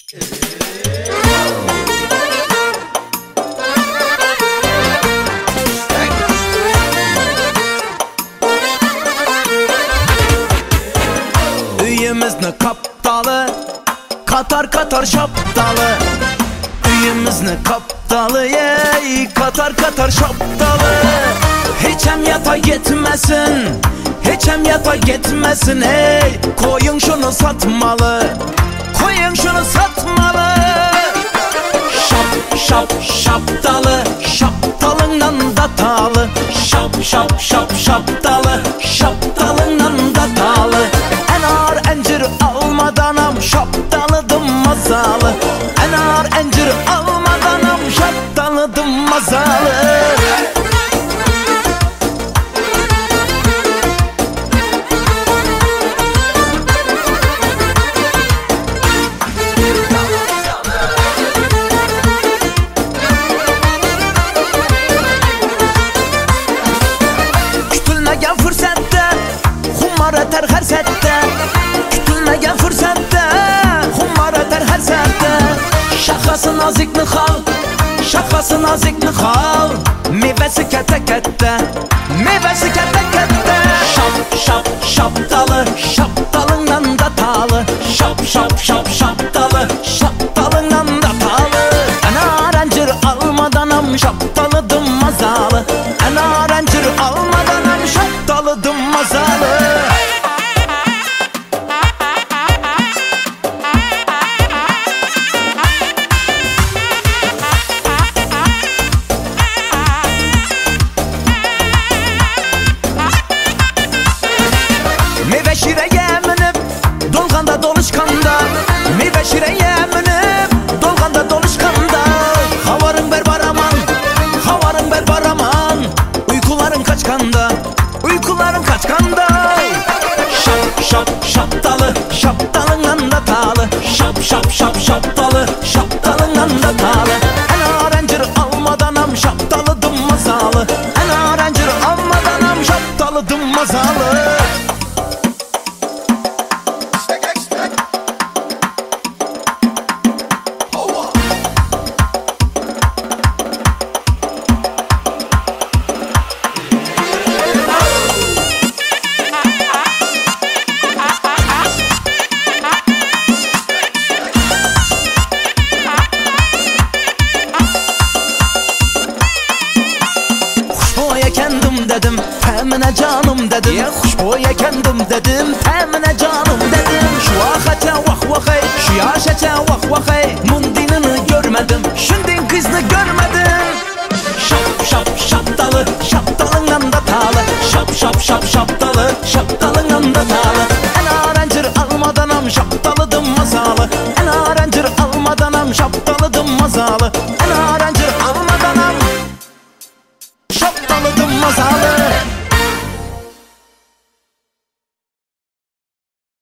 Uyimizni kaptalı, katar katar şaptalı. Uyimizni kaptalı, ey katar katar şaptalı. Hiçem yata gitmesin, hiçem yata gitmesin, ey koyun şunu satmalı, koyun şunu satmalı. Şap şap şaptalı, şaptalından da talı. Şap şap şap şaptalı, şaptalından da talı. Enar encir almadanam şaptalıdım mazalı. Enar encir almadanam şaptalıdım mazalı. Kütülmegen fırsette humar eter her sette. Kütülmegen fırsette humar eter her sette. Şakası nazikni xal, şakası nazikni xal. Meyvesi kete kette, meyvesi kete kette. Şap şap şaptalı, şaptalından da talı. Şap şap şap şaptalı, şaptalından da talı. Enar encir almadanam şaptalıdım mazalı. Enar encir almadanam şaptalıdım mazalı. Meyve şireye minip dolganda doluşkanda. Meyve şireye minip dolganda doluşkanda. Havarın berber aman, havarın berber aman. Uykularım kaçkanda, uykularım kaçkanda. Şap şap şaptalı, şaptalından da talı. Şap şap şap şaptalı, şaptalından da talı. Enar encir almadanam şaptalıdım mazalı. Enar encir almadanam şaptalıdım mazalı. Kendim dedim, temine canım dedim. Hoşboya kendim dedim, temine canım dedim. Şu ağaça vah vahey, şu yaşaça vah vahey. Mundinini görmedim, şundin kızını görmedim. Şap şap şaptalı, şaptalından da talı. Şap şap şap şaptalı, şaptalından da talı.